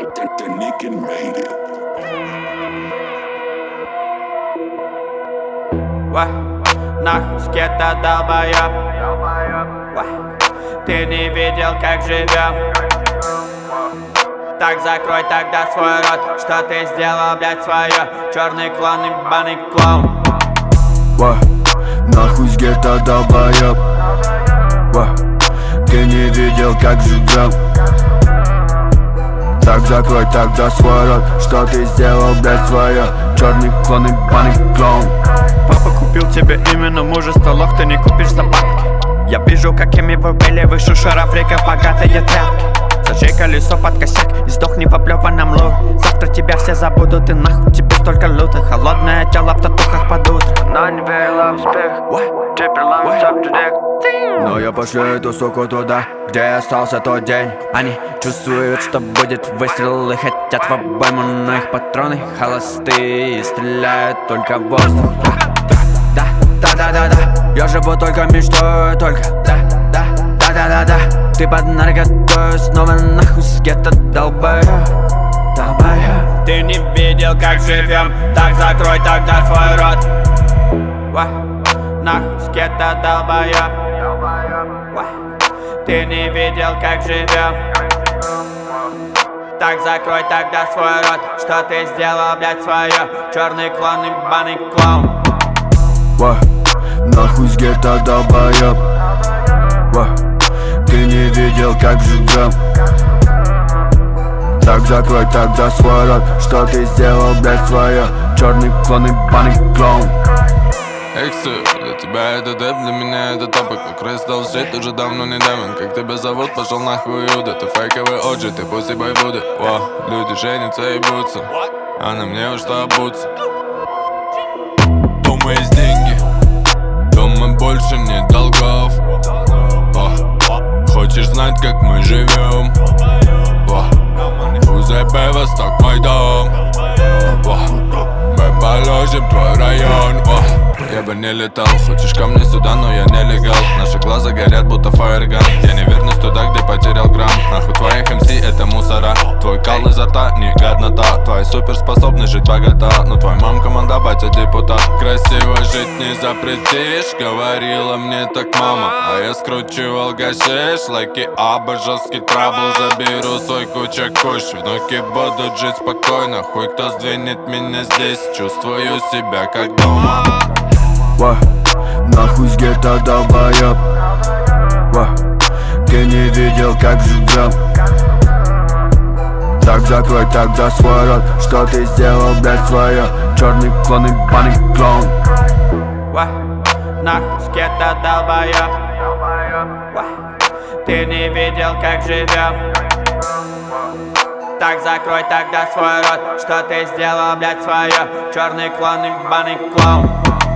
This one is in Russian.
Нахуй скета долбоёб. Ты не видел, как живем. Так закрой тогда свой рот. Что ты сделал, блядь, своё? Черный клон, ебаный клоун. Нахуй с гетто долбоёб. Ты не видел, как живем. Так закрой тогда свой рот. Что ты сделал, блядь, своё? Черный клон, ебаный клоун. Папа купил тебе именно мужество, лох, ты не купишь за бабки. Я вижу, какими вы были, выше шарафрика, богатые тряпки. Зажей колесо под косяк и сдохни в облёванном луре. Завтра тебя все забудут и нахуй тебе столько лута. Холодное тело в татухах под утро. Но не верила в успех, теперь ломится в джудек. Но я пошлю эту суку туда, где остался тот день. Они чувствуют, что будет выстрел и хотят в обойму, но их патроны холостые и стреляют только в воздух. Да, я живу только мечтой, только да. Ты под наркотой, снова нахуй с гетто долбоёб. Ты не видел, как живем, так закрой тогда свой рот. Нахуй с гетто долбоёб. Ты не видел, как живем. Так закрой тогда свой рот. Что ты сделал, блядь, своё? Черный клон, ебаный клоун. Нахуй с гетто долбоёб. Ты не видел, как живем. Так закрой тогда свой рот. Что ты сделал, блядь, своё? Черный клон, ебаный клоун. Эксы, для тебя это дэп, для меня это топик. Как стал жить, уже давно не давен. Как тебя зовут, пошел нахуй Иуда. Ты фейковый оджи, ты пусть и бойбуды. Люди женятся и бутся, а на мне уж что обуться. Дома есть деньги, дома больше нет долгов. Хочешь знать, как мы живем? УЗП Восток, мой дом. Мы положим твой район. Я бы не летал, хочешь ко мне сюда, но я не легал. Наши глаза горят, будто фаерган. Я не вернусь туда, где потерял грамм. Нахуй твоих МС это мусора. Твой кал изо рта, не годнота. Твоя суперспособность жить богата. Но твой мам команда, батя депутат. Красиво жить не запретишь, говорила мне так мама. А я скручивал гашиш, лайки аба, жесткий трабл. Заберу свой куча куш, внуки будут жить спокойно. Хуй кто сдвинет меня здесь, чувствую себя как дома. Нахуй с гетто долбоёб. Ты не видел, как живем. Так закрой тогда свой рот. Что ты сделал, блядь, своё? Черный клон, ебаный клоун. Нахуй с гетто долбоёб. Ты не видел, как живем. Так закрой тогда свой рот. Что ты сделал, блядь, своё? Черный клон, ебаный клоун.